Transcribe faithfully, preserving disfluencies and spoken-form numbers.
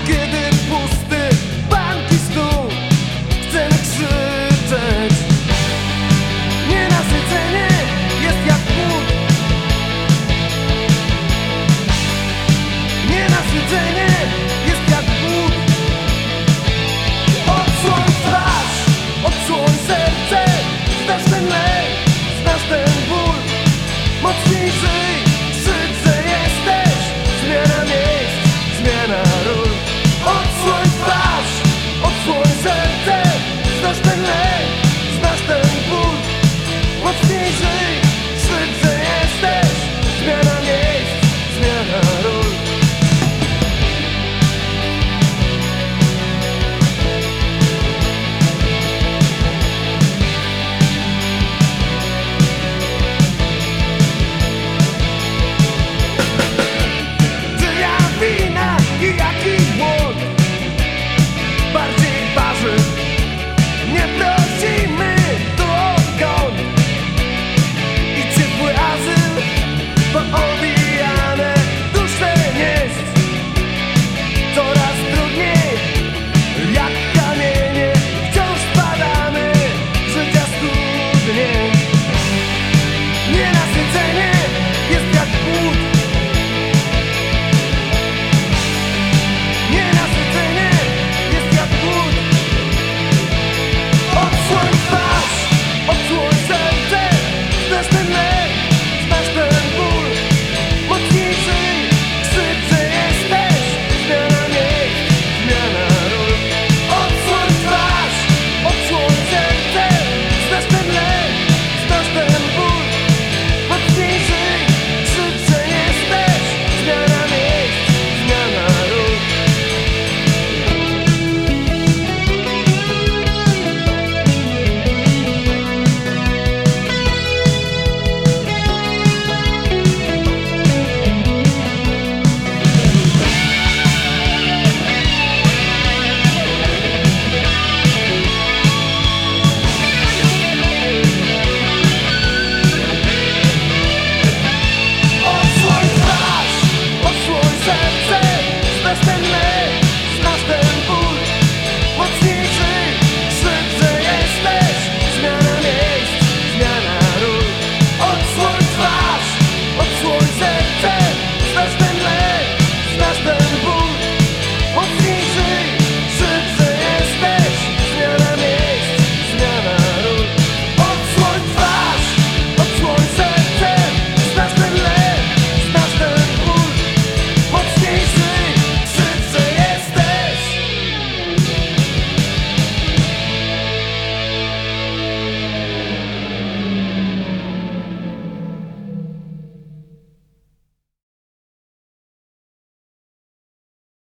kiedy pusty bank i stół, chcemy krzyczeć. Nienasycenie jest jak głód. Nienasycenie jest jak głód. Odsłoń twarz, odsłoń serce. Znasz ten lęk, znasz ten ból. Mocniej żyj, krzycz, że jesteś. Zmiana miejsc, zmiana ról. Odsłoń twarz, odsłoń serce. Znasz ten lęk, znasz ten ból. Mocniej żyj, krzycz, że jesteś. Zmiana miejsc, zmiana ról. Czyja wina i jaki błąd bardziej waży? Nie prosimy tu o zgon i ciepły azyl, bo obijane dusze nieść coraz trudniej. Jak kamienie wciąż spadamy, życia studnie. Nienasycenie jest jak głód. Nienasycenie jest jak głód. Odsłoń twarz, odsłoń serce. Znasz ten lęk, znasz ten ból. Mocniej żyj, krzycz, że jesteś. Zmiana miejsc, zmiana ról. Odsłoń twarz, odsłoń serce. Znasz ten lęk, znasz ten ból. Mocniej żyj, krzycz, że jesteś. Zmiana miejsc, zmiana ról. Odsłoń twarz, odsłoń serce. Znasz ten lęk, znasz ten ból.